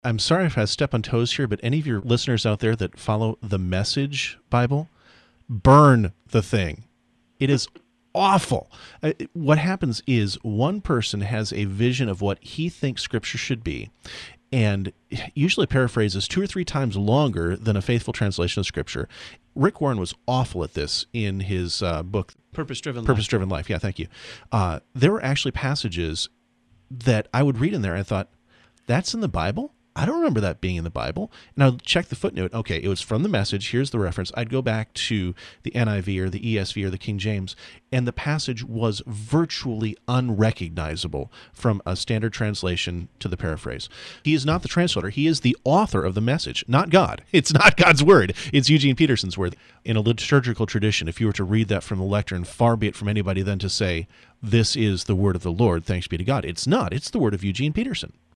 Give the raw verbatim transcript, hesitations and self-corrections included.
I'm sorry if I step on toes here, but any of your listeners out there that follow the Message Bible, burn the thing. It is awful. Uh, What happens is one person has a vision of what he thinks Scripture should be, and usually paraphrases two or three times longer than a faithful translation of Scripture. Rick Warren was awful at this in his uh, book, Purpose-driven life. Purpose-Driven Life. Yeah, thank you. Uh, there were actually passages that I would read in there and I thought, that's in the Bible? I don't remember that being in the Bible. And I'll check the footnote. Okay, it was from the Message. Here's the reference. I'd go back to the N I V or the E S V or the King James, and the passage was virtually unrecognizable from a standard translation to the paraphrase. He is not the translator. He is the author of the Message, not God. It's not God's word. It's Eugene Peterson's word. In a liturgical tradition, if you were to read that from the lectern, far be it from anybody then to say, this is the word of the Lord, thanks be to God. It's not. It's the word of Eugene Peterson.